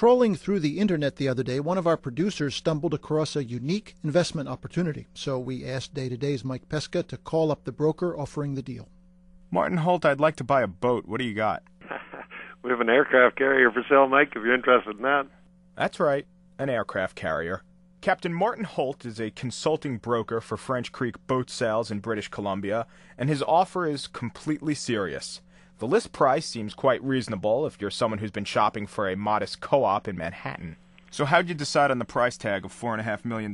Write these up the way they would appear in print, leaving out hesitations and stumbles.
Trawling through the internet the other day, one of our producers stumbled across a unique investment opportunity. So we asked Day to Day's Mike Pesca to call up the broker offering the deal. Martin Holt, I'd like to buy a boat. What do you got? We have an aircraft carrier for sale, Mike, if you're interested in that. That's right, an aircraft carrier. Captain Martin Holt is a consulting broker for French Creek boat sales in British Columbia, and his offer is completely serious. The list price seems quite reasonable if you're someone who's been shopping for a modest co-op in Manhattan. So how'd you decide on the price tag of $4.5 million?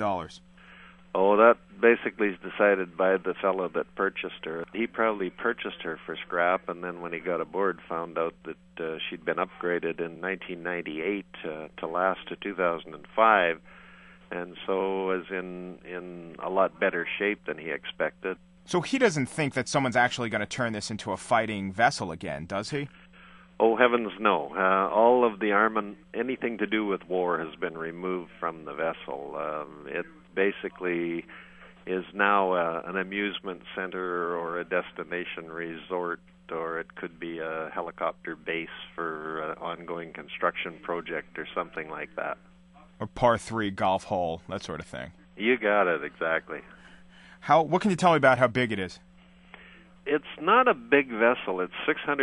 Oh, that basically is decided by the fellow that purchased her. He probably purchased her for scrap, and then when he got aboard, found out that she'd been upgraded in 1998 to last to 2005, and so was in a lot better shape than he expected. So he doesn't think that someone's actually going to turn this into a fighting vessel again, does he? Oh, heavens, no. All of the armament, anything to do with war, has been removed from the vessel. It basically is now an amusement center or a destination resort, or it could be a helicopter base for an ongoing construction project or something like that. Or par 3 golf hole, that sort of thing. You got it, exactly. What can you tell me about how big it is? It's not a big vessel. It's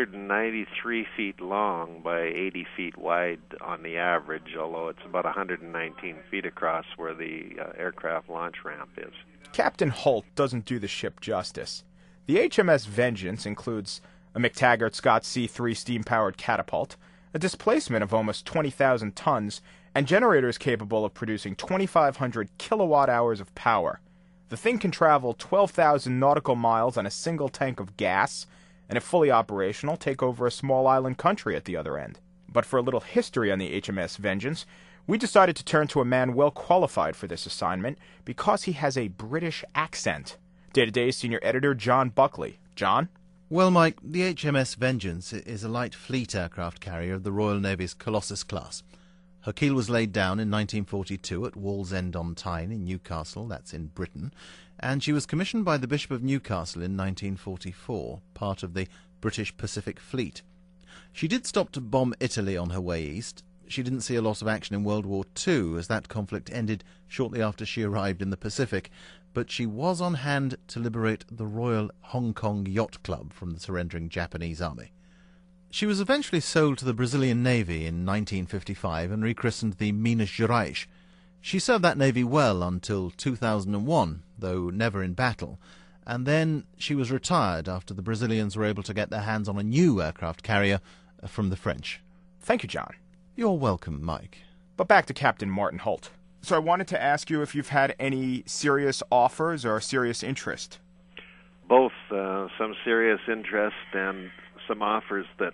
693 feet long by 80 feet wide on the average, although it's about 119 feet across where the aircraft launch ramp is. Captain Holt doesn't do the ship justice. The HMS Vengeance includes a McTaggart Scott C3 steam-powered catapult, a displacement of almost 20,000 tons, and generators capable of producing 2,500 kilowatt-hours of power. The thing can travel 12,000 nautical miles on a single tank of gas, and if fully operational, take over a small island country at the other end. But for a little history on the HMS Vengeance, we decided to turn to a man well qualified for this assignment because he has a British accent. Day-to-Day senior editor John Buckley. John? Well, Mike, the HMS Vengeance is a light fleet aircraft carrier of the Royal Navy's Colossus class. Her keel was laid down in 1942 at Wallsend-on-Tyne in Newcastle, that's in Britain, and she was commissioned by the Bishop of Newcastle in 1944, part of the British Pacific Fleet. She did stop to bomb Italy on her way east. She didn't see a lot of action in World War II, as that conflict ended shortly after she arrived in the Pacific, but she was on hand to liberate the Royal Hong Kong Yacht Club from the surrendering Japanese army. She was eventually sold to the Brazilian Navy in 1955 and rechristened the Minas Gerais. She served that navy well until 2001, though never in battle, and then she was retired after the Brazilians were able to get their hands on a new aircraft carrier from the French. Thank you, John. You're welcome, Mike. But back to Captain Martin Holt. So I wanted to ask you if you've had any serious offers or serious interest. Both some serious interest and some offers that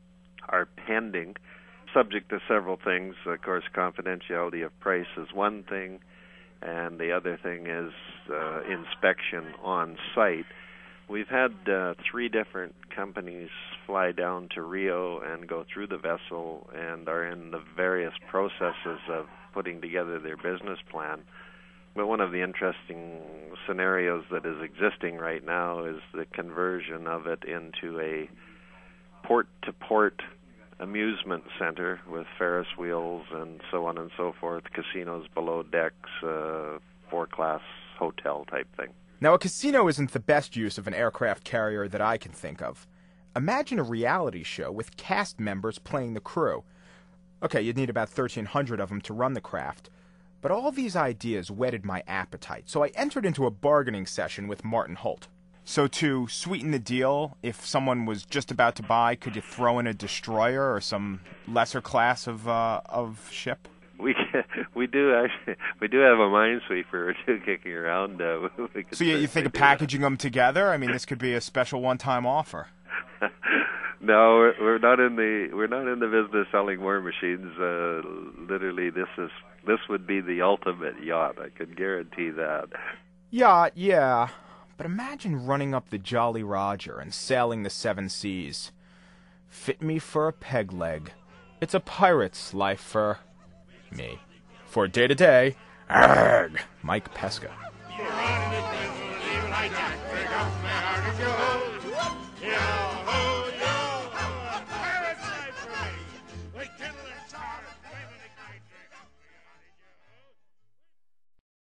are pending, subject to several things. Of course, confidentiality of price is one thing, and the other thing is inspection on site. We've had 3 different companies fly down to Rio and go through the vessel and are in the various processes of putting together their business plan. But one of the interesting scenarios that is existing right now is the conversion of it into a port-to-port amusement center with Ferris wheels and so on and so forth, casinos below decks, 4-class hotel type thing. Now, a casino isn't the best use of an aircraft carrier that I can think of. Imagine a reality show with cast members playing the crew. Okay, you'd need about 1,300 of them to run the craft, but all these ideas whetted my appetite, so I entered into a bargaining session with Martin Holt. So to sweeten the deal, if someone was just about to buy, could you throw in a destroyer or some lesser class of ship? We do have a minesweeper or two kicking around. So you think of packaging them together? I mean, this could be a special one-time offer. No, we're not in the business selling war machines. Literally, this would be the ultimate yacht. I can guarantee that. Yacht, yeah. But imagine running up the Jolly Roger and sailing the 7 seas. Fit me for a peg leg. It's a pirate's life for me. For Day-to-Day, Mike Pesca.